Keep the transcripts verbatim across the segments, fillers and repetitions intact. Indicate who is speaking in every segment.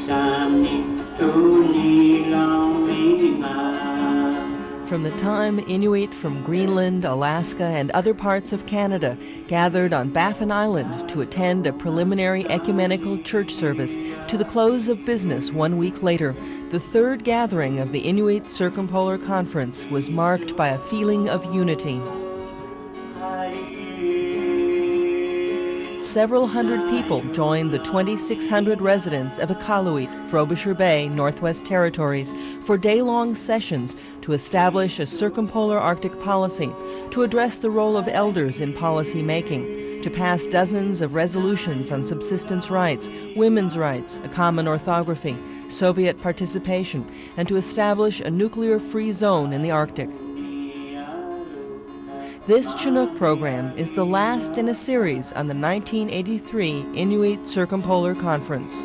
Speaker 1: From the time Inuit from Greenland, Alaska, and other parts of Canada gathered on Baffin Island to attend a preliminary ecumenical church service to the close of business one week later, the third gathering of the Inuit Circumpolar Conference was marked by a feeling of unity. Several hundred people joined the twenty-six hundred residents of Iqaluit, Frobisher Bay, Northwest Territories, for day-long sessions to establish a circumpolar Arctic policy, to address the role of elders in policy making, to pass dozens of resolutions on subsistence rights, women's rights, a common orthography, Soviet participation, and to establish a nuclear-free zone in the Arctic. This Chinook program is the last in a series on the nineteen eighty-three Inuit Circumpolar Conference.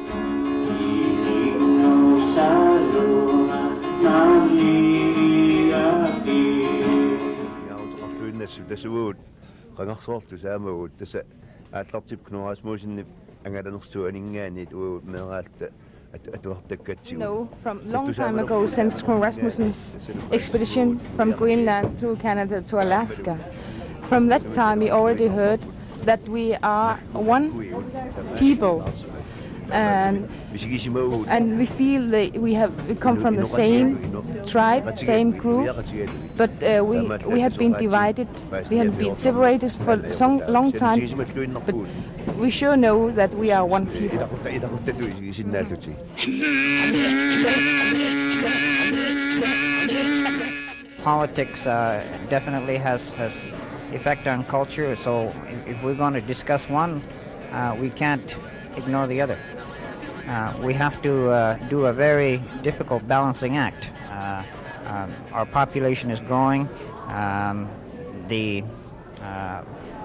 Speaker 2: No, from long time ago, since Knud Rasmussen's expedition from Greenland through Canada to Alaska. From that time, we already heard that we are one people, and and we feel that we have we come from the same tribe, same group, but uh, we we have been divided, we have been separated for some long time, but we sure know that we are one people.
Speaker 3: Politics uh, definitely has has effect on culture, so if we're going to discuss one, uh, we can't ignore the other. Uh, we have to uh, do a very difficult balancing act. Uh, um, our population is growing. Um, the uh,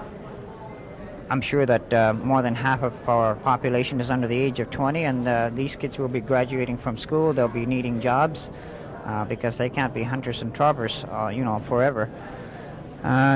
Speaker 3: I'm sure that uh, more than half of our population is under the age of twenty, and uh, these kids will be graduating from school. They'll be needing jobs uh, because they can't be hunters and trappers, uh, you know, forever. Uh,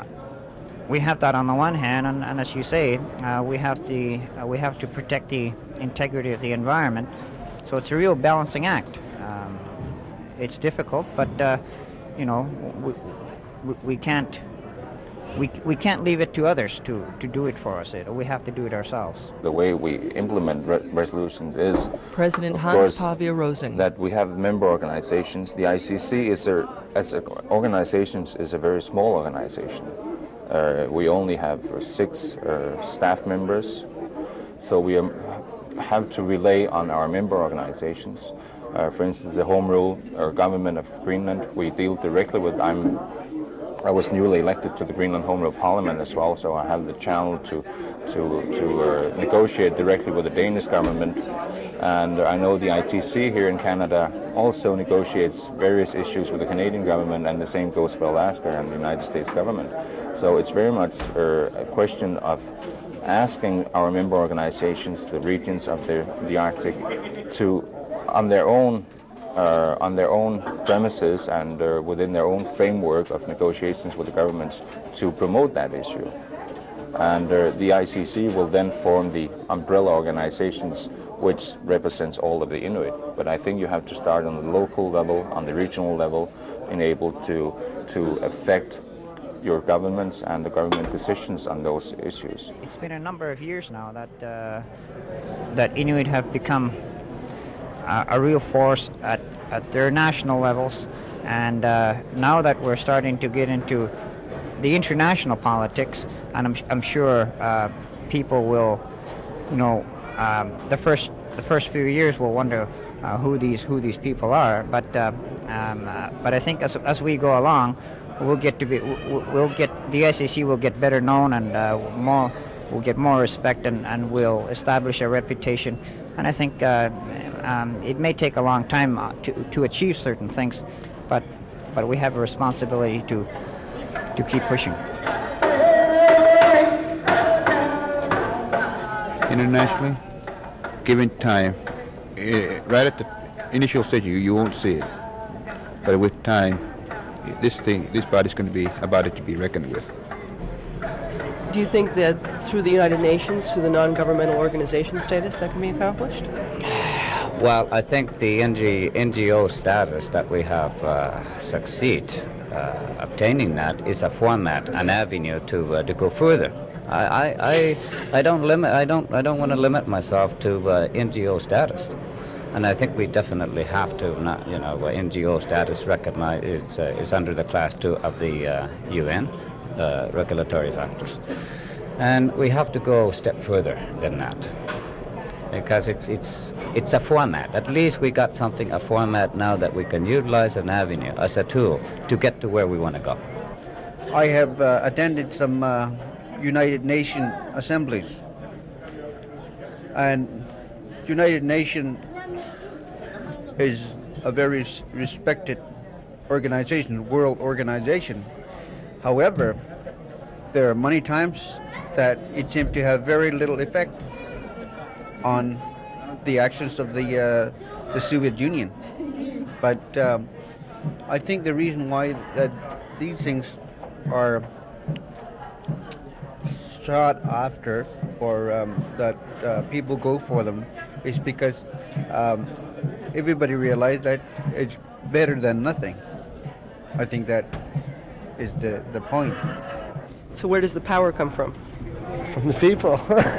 Speaker 3: we have that on the one hand, and, and as you say, uh, we have the uh, we have to protect the integrity of the environment. So it's a real balancing act. Um, it's difficult, but uh, you know, we, we, we can't we we can't leave it to others to to do it for us. It, we have to do it ourselves.
Speaker 4: The way we implement re- resolutions is
Speaker 1: President
Speaker 4: of
Speaker 1: Hans
Speaker 4: course,
Speaker 1: Pavia Rosing.
Speaker 4: That we have member organizations. The I C C is a, as a organizations is a very small organization. Uh, we only have six uh, staff members, so we um, have to rely on our member organizations. Uh, for instance, the Home Rule or Government of Greenland, we deal directly with. I'm, I was newly elected to the Greenland Home Rule Parliament as well, so I have the channel to to to uh, negotiate directly with the Danish government. And I know the I T C here in Canada also negotiates various issues with the Canadian government, and the same goes for Alaska and the United States government. So it's very much uh, a question of asking our member organizations, the regions of the, the Arctic, to, on their own uh, on their own premises and uh, within their own framework of negotiations with the governments, to promote that issue. And uh, the I C C will then form the umbrella organizations which represents all of the Inuit. But I think you have to start on the local level, on the regional level, and able to to affect your governments and the government decisions on those issues.
Speaker 3: It's been a number of years now that uh, that Inuit have become uh, a real force at, at their national levels, and uh, now that we're starting to get into the international politics, and I'm, I'm sure uh, people will, you know, um, the first the first few years will wonder uh, who these who these people are, but uh, um, uh, but I think as as we go along, we'll get to be we'll get the I C C will get better known, and uh, more we'll get more respect, and, and we'll establish a reputation. And I think uh, um, it may take a long time to to achieve certain things, but but we have a responsibility to to keep pushing.
Speaker 5: Internationally, given time, uh, right at the initial stage, you, you won't see it, but with time, this thing, this body's going to be a body to be reckoned with.
Speaker 6: Do you think that through the United Nations, through the non-governmental organization status, that can be accomplished?
Speaker 3: Well, I think the N G, N G O status that we have uh, succeed uh, obtaining that is a format, an avenue to uh, to go further. I, I, I, I don't limit. I don't. I don't want to limit myself to uh, N G O status, and I think we definitely have to. Not, you know, N G O status recognized is uh, is under the class two of the uh, U N uh, regulatory factors, and we have to go a step further than that. Because it's it's it's a format. At least we got something, a format now that we can utilize an avenue as a tool to get to where we want to go.
Speaker 7: I have uh, attended some uh, United Nations assemblies, and United Nations is a very respected organization, world organization. However, there are many times that it seems to have very little effect on the actions of the uh, the Soviet Union. But um, I think the reason why that these things are sought after, or um, that uh, people go for them, is because um, everybody realizes that it's better than nothing. I think that is the, the point.
Speaker 6: So where does the power come from?
Speaker 8: From the people.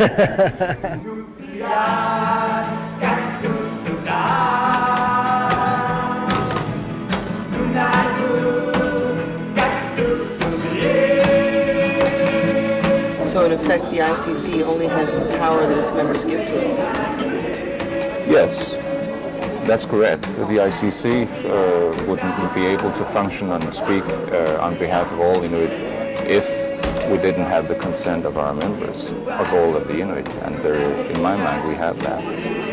Speaker 6: So in effect, the I C C only has the power that its members give to it.
Speaker 4: Yes, that's correct. The I C C uh, wouldn't be able to function and speak uh, on behalf of all Inuit if we didn't have the consent of our members, of all of the Inuit, and there, in my mind, we have that.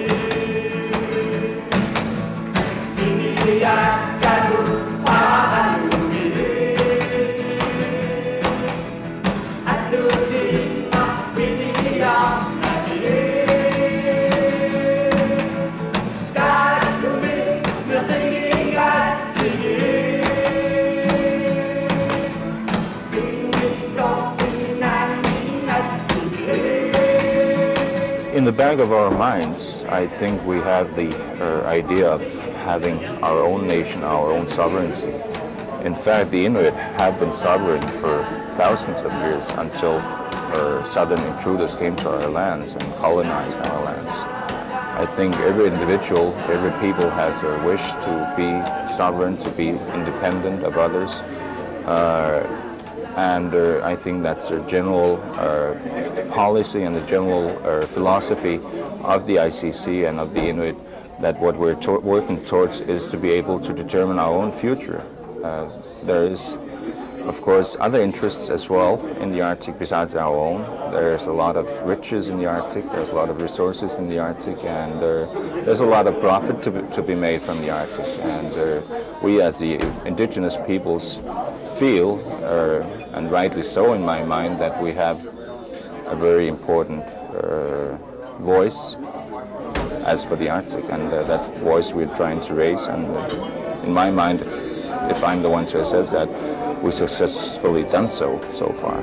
Speaker 4: In the back of our minds, I think we have the uh, idea of having our own nation, our own sovereignty. In fact, the Inuit have been sovereign for thousands of years until uh, southern intruders came to our lands and colonized our lands. I think every individual, every people has a wish to be sovereign, to be independent of others. Uh, And uh, I think that's the general uh, policy and the general uh, philosophy of the I C C and of the Inuit, that what we're to working towards is to be able to determine our own future. Uh, there is, of course, other interests as well in the Arctic besides our own. There's a lot of riches in the Arctic, there's a lot of resources in the Arctic, and uh, there's a lot of profit to be, to be made from the Arctic. And uh, we as the indigenous peoples feel, uh, and rightly so in my mind, that we have a very important uh, voice as for the Arctic, and uh, that voice we're trying to raise. And uh, in my mind, if I'm the one who says that, we successfully done so so far.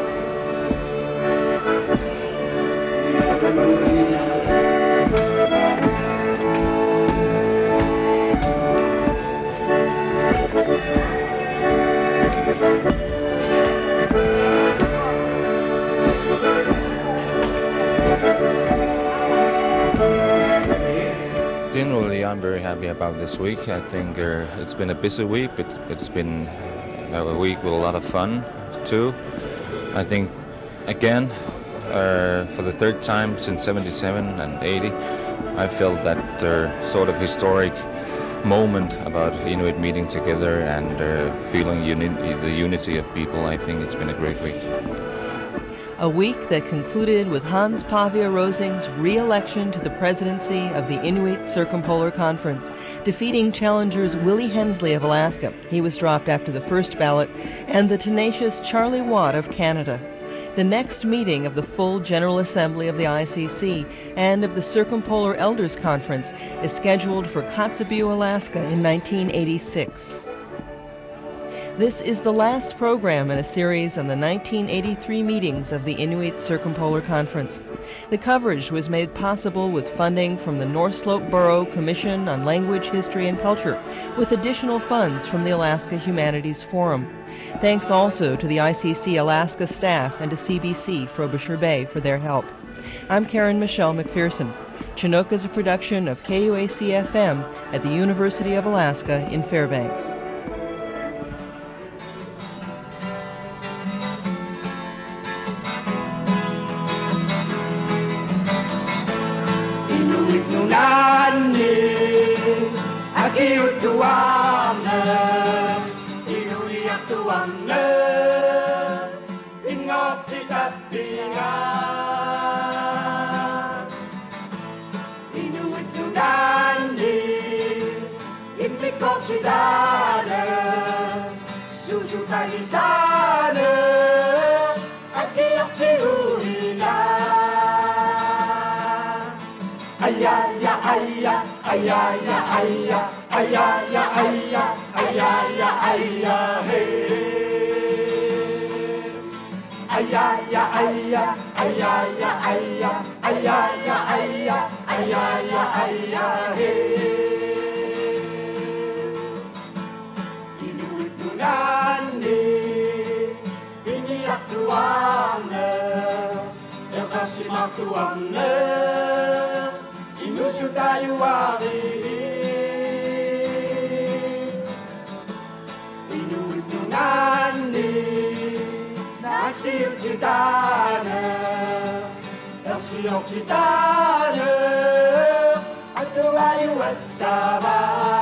Speaker 4: Generally, I'm very happy about this week. I think uh, it's been a busy week, but it's been a week with a lot of fun too. I think, again, uh, for the third time since seventy-seven and eighty, I felt that uh, sort of historic moment about Inuit meeting together and uh, feeling uni the unity of people. I think it's been a great week.
Speaker 1: A week that concluded with Hans Pavia Rosing's re-election to the presidency of the Inuit Circumpolar Conference, defeating challengers Willie Hensley of Alaska. He was dropped after the first ballot, and the tenacious Charlie Watt of Canada. The next meeting of the full General Assembly of the I C C and of the Circumpolar Elders Conference is scheduled for Kotzebue, Alaska in nineteen eighty-six. This is the last program in a series on the nineteen eighty-three meetings of the Inuit Circumpolar Conference. The coverage was made possible with funding from the North Slope Borough Commission on Language, History, and Culture, with additional funds from the Alaska Humanities Forum. Thanks also to the I C C Alaska staff and to C B C Frobisher Bay for their help. I'm Karen Michelle McPherson. Chinook is a production of K U A C F M at the University of Alaska in Fairbanks.
Speaker 8: Inuit nunani, akiut tuamna, inuliak tuamna, ingop titapinga. Inuit nunani, imlikop sidana, susutalisana, akiak siruhina. Aya ya aya, aya ya aya, aya ya aya, aya ya aya hey. Aya ya aya, aya ya aya, aya ya aya, aya ya aya hey. Inuit nunani, iniyak tuamna, elkasimak tuamna. Inusu tayo wari, Inuit nunani, nasiyok sitana, nasiyok sitana, at tuwayo asama.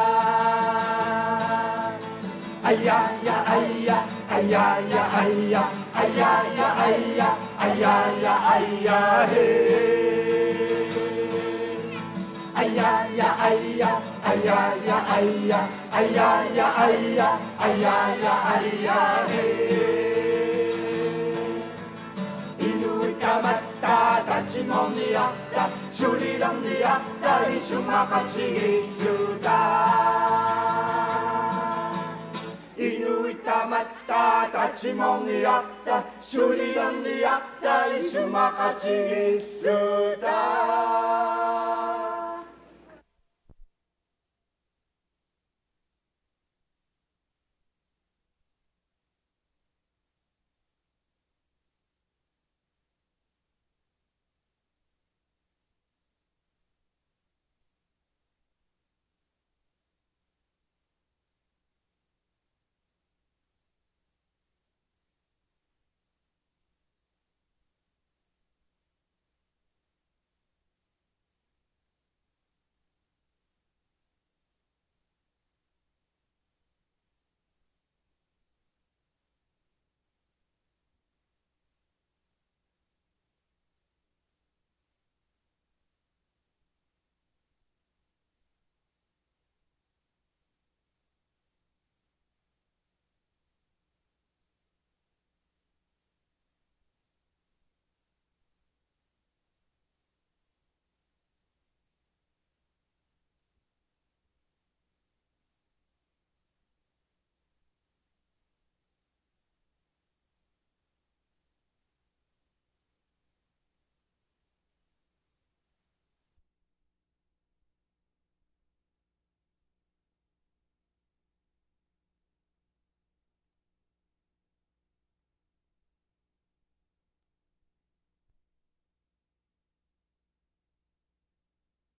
Speaker 8: Aya ya aya, aya ya aya, aya ya aya, aya ya aya hey. Aya ya aya, aya ya aya, aya ya aya, aya ya aya hey. Inuit kamata tachimong niyakta, sulilang niyakta isumakachigisuta. Inuit kamata tachimong niyakta, sulilang niyakta isumakachigisuta.